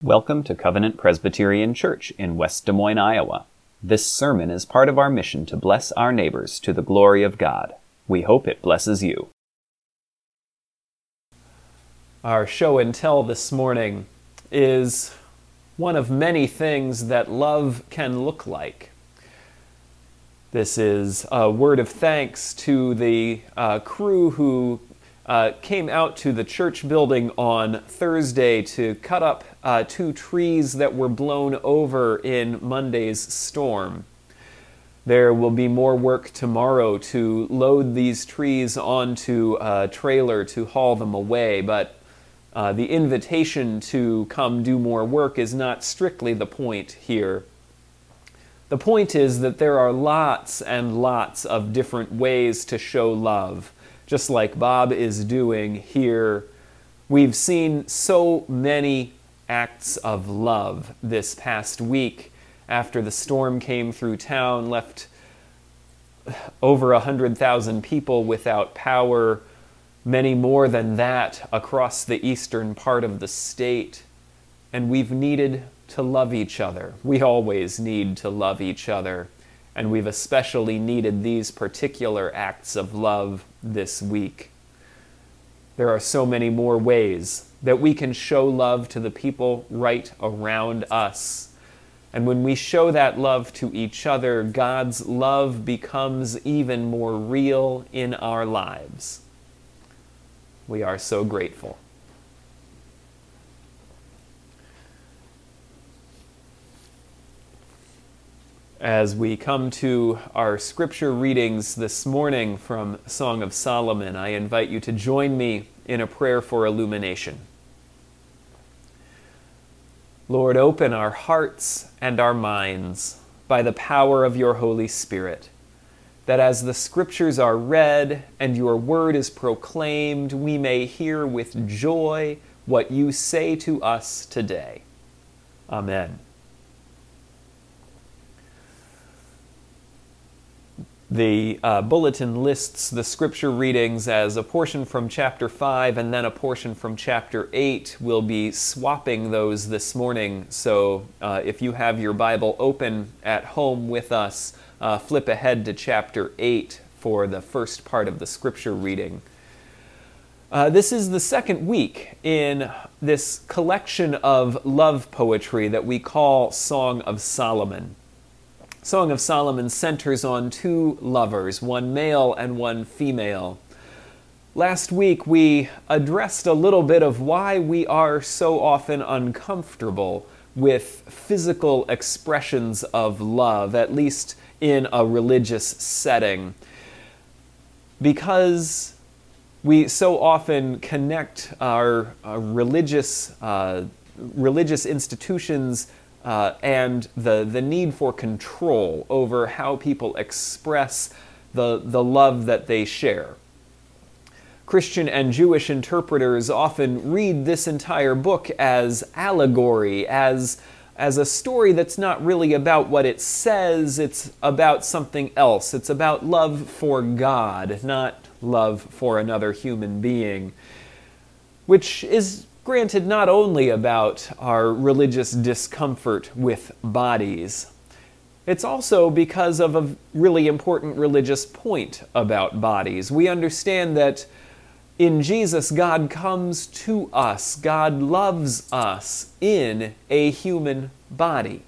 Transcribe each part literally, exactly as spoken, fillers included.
Welcome to Covenant Presbyterian Church in West Des Moines, Iowa. This sermon is part of our mission to bless our neighbors to the glory of God. We hope it blesses you. Our show and tell this morning is one of many things that love can look like. This is a word of thanks to the uh, crew who uh, came out to the church building on Thursday to cut up uh, two trees that were blown over in Monday's storm. There will be more work tomorrow to load these trees onto a trailer to haul them away, but uh, the invitation to come do more work is not strictly the point here. The point is that there are lots and lots of different ways to show love, just like Bob is doing here. We've seen so many acts of love this past week after the storm came through town, left over one hundred thousand people without power, many more than that across the eastern part of the state. And we've needed to love each other. We always need to love each other. And we've especially needed these particular acts of love this week. There are so many more ways that we can show love to the people right around us. And when we show that love to each other, God's love becomes even more real in our lives. We are so grateful. As we come to our scripture readings this morning from Song of Solomon, I invite you to join me in a prayer for illumination. Lord, open our hearts and our minds by the power of your Holy Spirit, that as the scriptures are read and your word is proclaimed, we may hear with joy what you say to us today. Amen. The uh, bulletin lists the scripture readings as a portion from chapter five and then a portion from chapter eight. We'll be swapping those this morning, so uh, if you have your Bible open at home with us, uh, flip ahead to chapter eight for the first part of the scripture reading. Uh, this is the second week in this collection of love poetry that we call Song of Solomon. Song of Solomon centers on two lovers, one male and one female. Last week we addressed a little bit of why we are so often uncomfortable with physical expressions of love, at least in a religious setting. Because we so often connect our, our religious, uh, religious institutions Uh, and the, the need for control over how people express the, the love that they share. Christian and Jewish interpreters often read this entire book as allegory, as, as a story that's not really about what it says, it's about something else. It's about love for God, not love for another human being, which is granted not only about our religious discomfort with bodies. It's also because of a really important religious point about bodies. We understand that in Jesus, God comes to us. God loves us in a human body.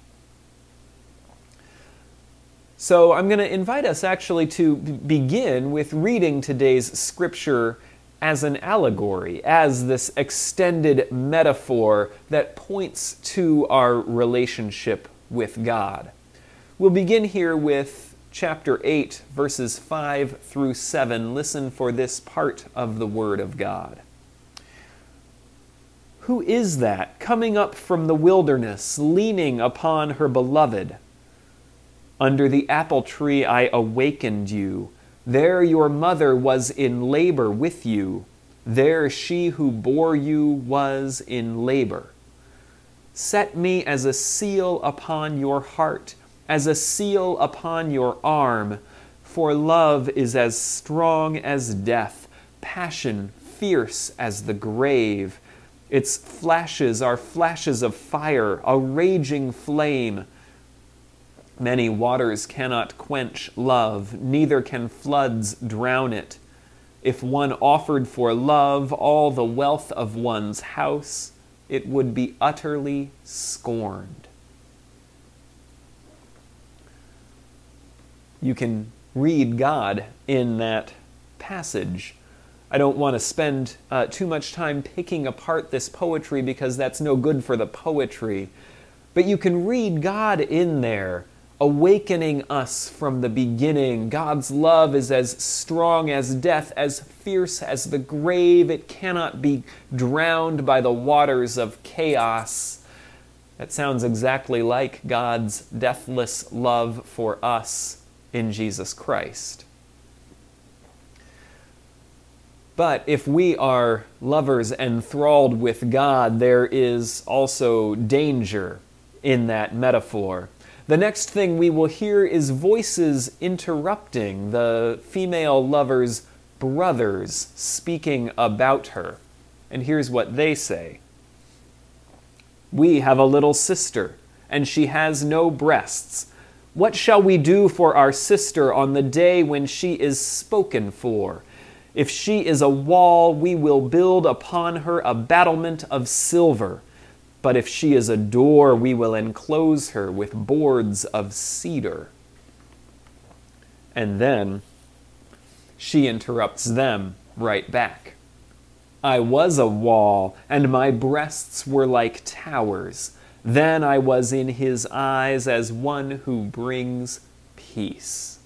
So I'm going to invite us actually to begin with reading today's scripture as an allegory, as this extended metaphor that points to our relationship with God. We'll begin here with chapter eight, verses five through seven. Listen for this part of the Word of God. Who is that coming up from the wilderness, leaning upon her beloved? Under the apple tree I awakened you. There your mother was in labor with you. There she who bore you was in labor. Set me as a seal upon your heart, as a seal upon your arm, for love is as strong as death, passion fierce as the grave. Its flashes are flashes of fire, a raging flame. Many waters cannot quench love, neither can floods drown it. If one offered for love all the wealth of one's house, it would be utterly scorned. You can read God in that passage. I don't want to spend uh, too much time picking apart this poetry because that's no good for the poetry. But you can read God in there, awakening us from the beginning. God's love is as strong as death, as fierce as the grave. It cannot be drowned by the waters of chaos. That sounds exactly like God's deathless love for us in Jesus Christ. But if we are lovers enthralled with God, there is also danger in that metaphor. The next thing we will hear is voices interrupting the female lover's brothers speaking about her. And here's what they say. "We have a little sister, and she has no breasts. What shall we do for our sister on the day when she is spoken for? If she is a wall, we will build upon her a battlement of silver. But if she is a door, we will enclose her with boards of cedar." And then she interrupts them right back. "I was a wall, and my breasts were like towers. Then I was in his eyes as one who brings peace."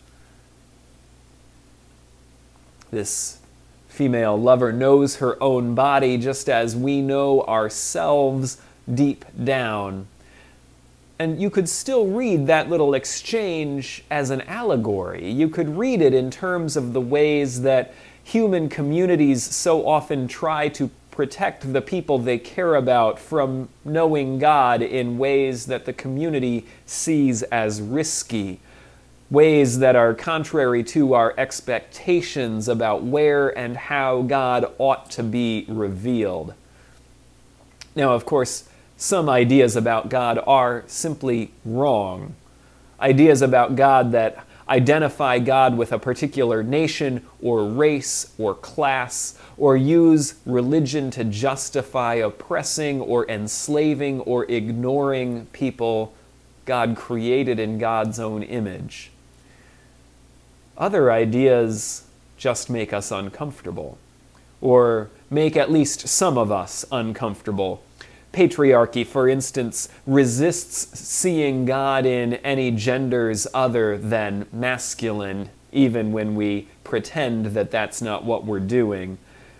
This female lover knows her own body just as we know ourselves deep down. And you could still read that little exchange as an allegory. You could read it in terms of the ways that human communities so often try to protect the people they care about from knowing God in ways that the community sees as risky, ways that are contrary to our expectations about where and how God ought to be revealed. Now, of course, some ideas about God are simply wrong. Ideas about God that identify God with a particular nation or race or class, or use religion to justify oppressing or enslaving or ignoring people God created in God's own image. Other ideas just make us uncomfortable, or make at least some of us uncomfortable. Patriarchy, for instance, resists seeing God in any genders other than masculine, even when we pretend that that's not what we're doing.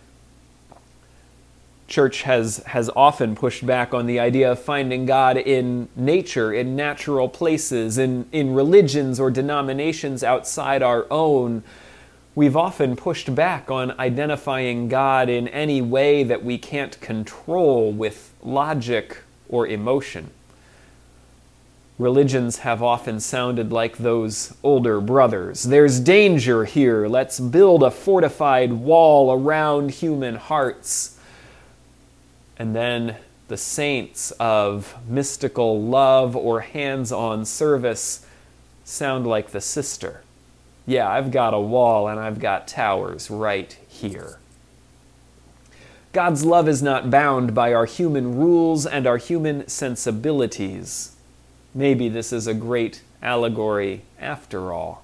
Church has, has often pushed back on the idea of finding God in nature, in natural places, in, in religions or denominations outside our own. We've often pushed back on identifying God in any way that we can't control with logic or emotion. Religions have often sounded like those older brothers. There's danger here. Let's build a fortified wall around human hearts. And then the saints of mystical love or hands-on service sound like the sister. Yeah, I've got a wall and I've got towers right here. God's love is not bound by our human rules and our human sensibilities. Maybe this is a great allegory after all.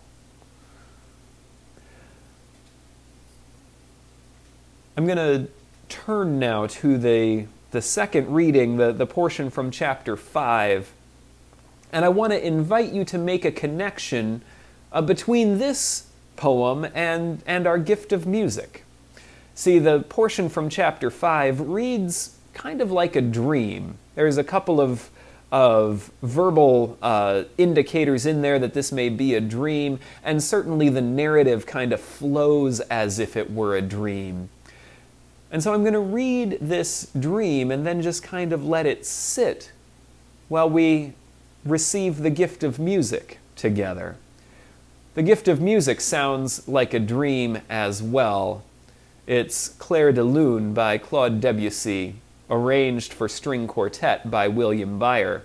I'm going to turn now to the, the second reading, the, the portion from chapter five. And I want to invite you to make a connection uh, between this poem and, and our gift of music. See, the portion from chapter five reads kind of like a dream. There's a couple of, of verbal uh, indicators in there that this may be a dream, and certainly the narrative kind of flows as if it were a dream. And so I'm going to read this dream and then just kind of let it sit while we receive the gift of music together. The gift of music sounds like a dream as well. It's Clair de Lune by Claude Debussy, arranged for string quartet by William Byer.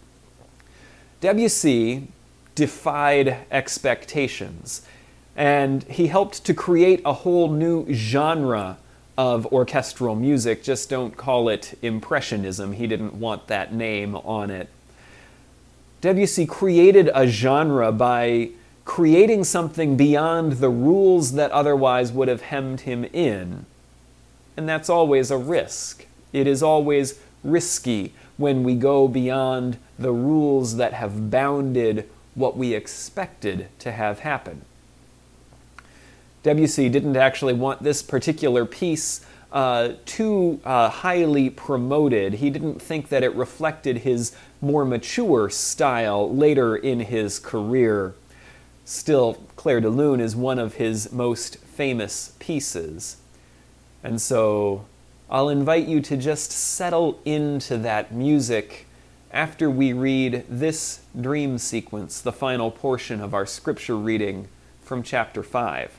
Debussy defied expectations, and he helped to create a whole new genre of orchestral music. Just don't call it Impressionism. He didn't want that name on it. Debussy created a genre by creating something beyond the rules that otherwise would have hemmed him in. And that's always a risk. It is always risky when we go beyond the rules that have bounded what we expected to have happen. Debussy didn't actually want this particular piece uh, too uh, highly promoted. He didn't think that it reflected his more mature style later in his career. Still, Clair de Lune is one of his most famous pieces. And so I'll invite you to just settle into that music after we read this dream sequence, the final portion of our scripture reading from chapter five.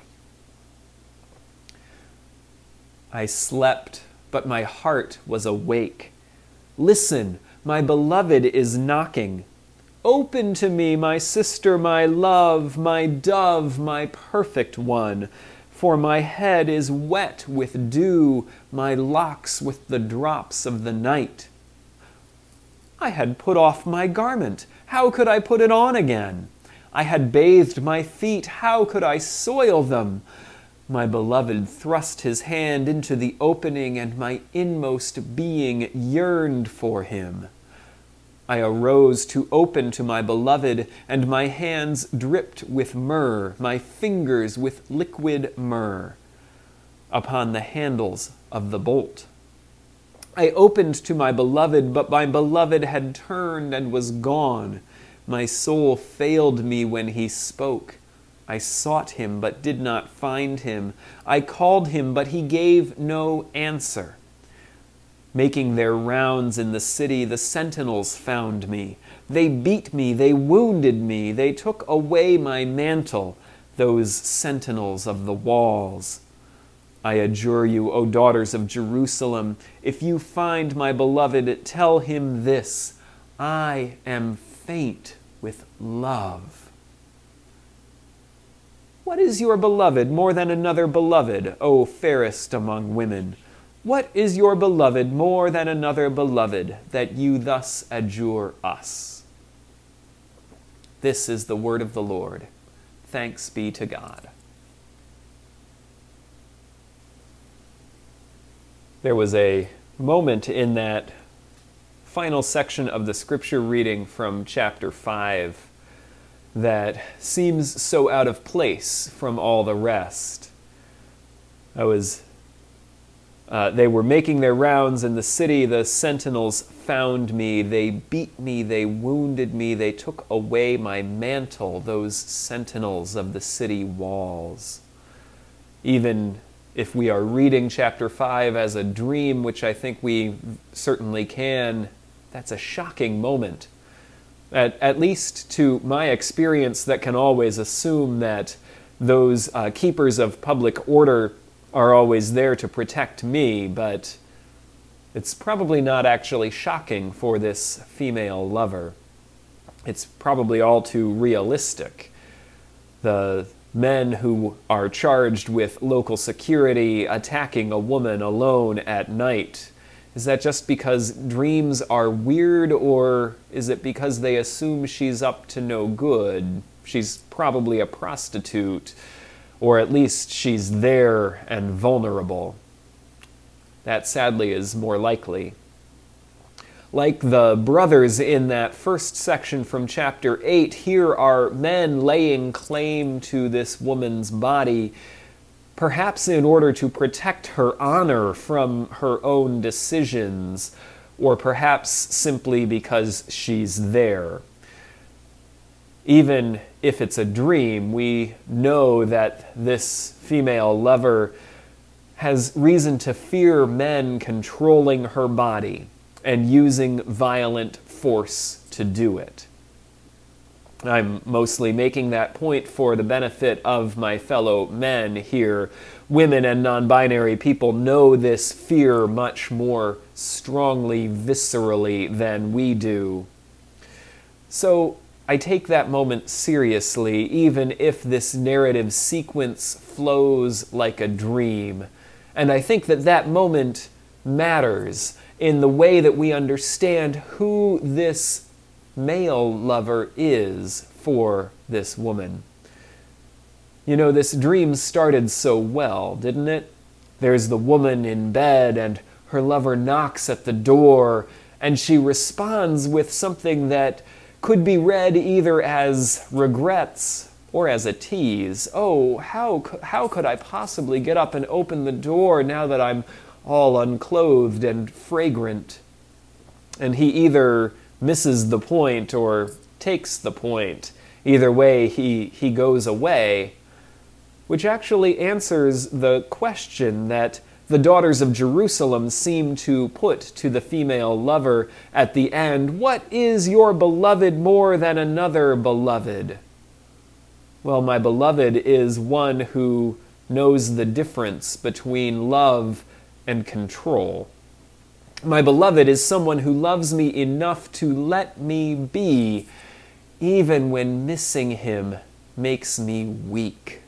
I slept, but my heart was awake. Listen, my beloved is knocking. Open to me, my sister, my love, my dove, my perfect one. For my head is wet with dew, my locks with the drops of the night. I had put off my garment. How could I put it on again? I had bathed my feet. How could I soil them? My beloved thrust his hand into the opening, and my inmost being yearned for him. I arose to open to my beloved, and my hands dripped with myrrh, my fingers with liquid myrrh, upon the handles of the bolt. I opened to my beloved, but my beloved had turned and was gone. My soul failed me when he spoke. I sought him, but did not find him. I called him, but he gave no answer. Making their rounds in the city, the sentinels found me. They beat me, they wounded me, they took away my mantle, those sentinels of the walls. I adjure you, O daughters of Jerusalem, if you find my beloved, tell him this: I am faint with love. What is your beloved more than another beloved, O fairest among women? What is your beloved more than another beloved, that you thus adjure us? This is the word of the Lord. Thanks be to God. There was a moment in that final section of the scripture reading from chapter five that seems so out of place from all the rest. I was Uh, they were making their rounds in the city. The sentinels found me. They beat me. They wounded me. They took away my mantle, those sentinels of the city walls. Even if we are reading chapter five as a dream, which I think we certainly can, that's a shocking moment. At, at least to my experience, that can always assume that those uh, keepers of public order are always there to protect me, but it's probably not actually shocking for this female lover. It's probably all too realistic. The men who are charged with local security attacking a woman alone at night, is that just because dreams are weird, or is it because they assume she's up to no good? She's probably a prostitute, or at least she's there and vulnerable. That sadly is more likely. Like the brothers in that first section from chapter eight, here are men laying claim to this woman's body, perhaps in order to protect her honor from her own decisions, or perhaps simply because she's there. Even if it's a dream, we know that this female lover has reason to fear men controlling her body and using violent force to do it. I'm mostly making that point for the benefit of my fellow men here. Women and non-binary people know this fear much more strongly, viscerally than we do. So I take that moment seriously, even if this narrative sequence flows like a dream. And I think that that moment matters in the way that we understand who this male lover is for this woman. You know, this dream started so well, didn't it? There's the woman in bed, and her lover knocks at the door, and she responds with something that could be read either as regrets or as a tease. Oh, how, how could I possibly get up and open the door now that I'm all unclothed and fragrant? And he either misses the point or takes the point. Either way, he, he goes away, which actually answers the question that the daughters of Jerusalem seem to put to the female lover at the end. What is your beloved more than another beloved? Well, my beloved is one who knows the difference between love and control. My beloved is someone who loves me enough to let me be, even when missing him makes me weak.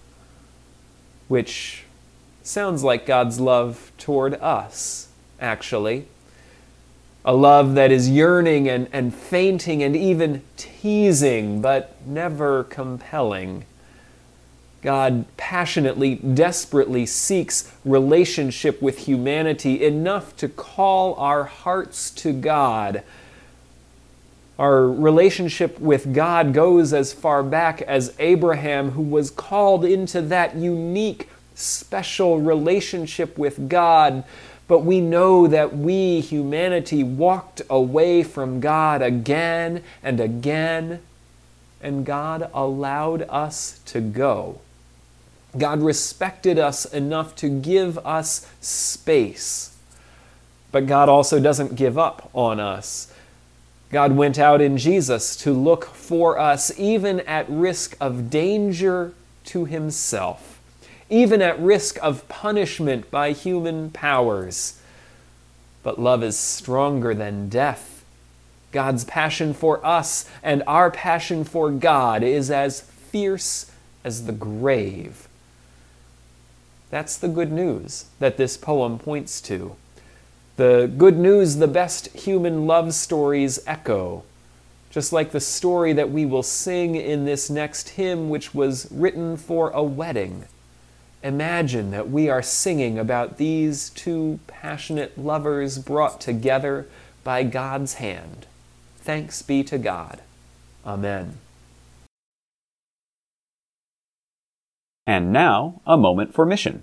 Which sounds like God's love toward us, actually. A love that is yearning and, and fainting and even teasing, but never compelling. God passionately, desperately seeks relationship with humanity enough to call our hearts to God. Our relationship with God goes as far back as Abraham, who was called into that unique, special relationship with God. But we know that we, humanity, walked away from God again and again, and God allowed us to go. God respected us enough to give us space. But God also doesn't give up on us. God went out in Jesus to look for us, even at risk of danger to himself, even at risk of punishment by human powers. But love is stronger than death. God's passion for us and our passion for God is as fierce as the grave. That's the good news that this poem points to. The good news the best human love stories echo, just like the story that we will sing in this next hymn, which was written for a wedding. Imagine that we are singing about these two passionate lovers brought together by God's hand. Thanks be to God. Amen. And now, a moment for mission.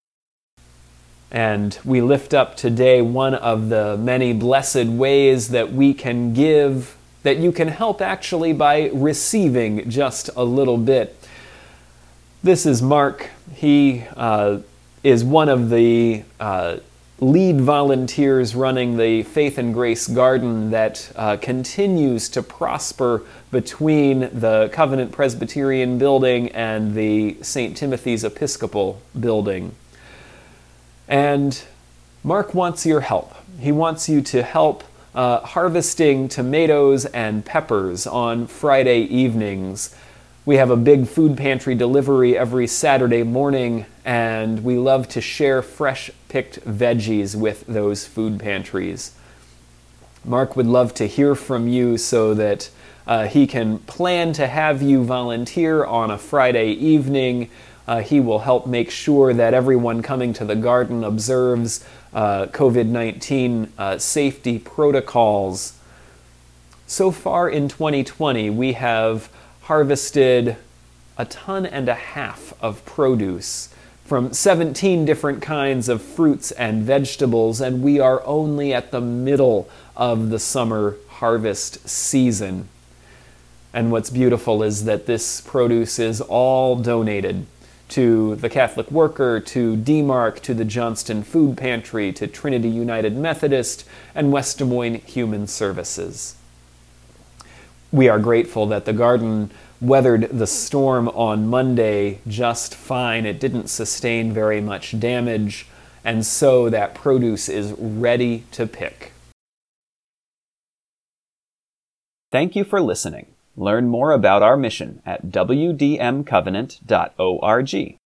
And we lift up today one of the many blessed ways that we can give, that you can help actually by receiving just a little bit. This is Mark. He uh, is one of the uh, lead volunteers running the Faith and Grace Garden that uh, continues to prosper between the Covenant Presbyterian building and the Saint Timothy's Episcopal building. And Mark wants your help. He wants you to help uh, harvesting tomatoes and peppers on Friday evenings. We have a big food pantry delivery every Saturday morning, and we love to share fresh-picked veggies with those food pantries. Mark would love to hear from you so that uh, he can plan to have you volunteer on a Friday evening. Uh, he will help make sure that everyone coming to the garden observes uh, covid nineteen uh, safety protocols. So far in twenty twenty, we have harvested a ton and a half of produce from seventeen different kinds of fruits and vegetables, and we are only at the middle of the summer harvest season. And what's beautiful is that this produce is all donated to the Catholic Worker, to D MARC, to the Johnston Food Pantry, to Trinity United Methodist, and West Des Moines Human Services. we are grateful that the garden weathered the storm on Monday just fine. It didn't sustain very much damage, and so that produce is ready to pick. Thank you for listening. Learn more about our mission at w d m covenant dot org.